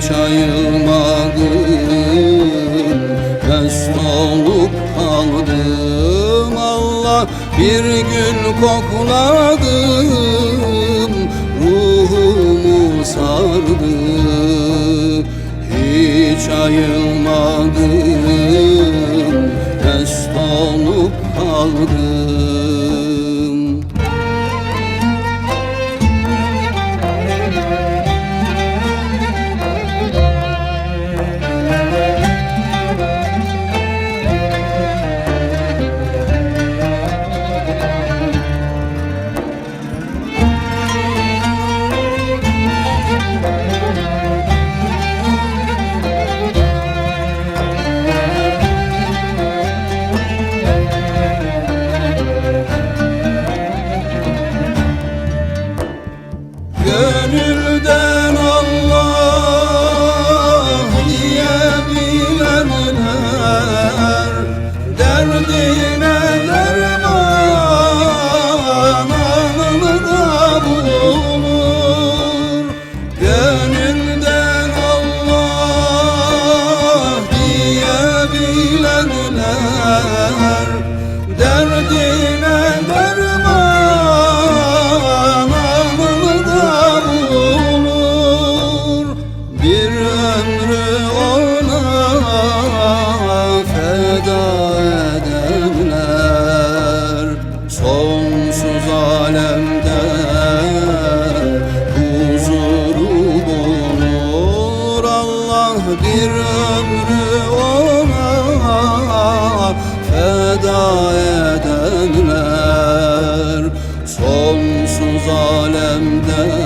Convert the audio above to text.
hiç ayılmadım, mest olup kaldım. Allah bir gün kokladım, ruhumu sardı. Hiç ayılmadım, mest olup kaldım. Gönülden Allah diyebilenler derdine derman anında bulur. Gönülden Allah diyebilenler derdine derman bir ömrü ona feda edenler sonsuz alemde huzuru bulur. Allah bir ömrü ona feda edenler sonsuz alemde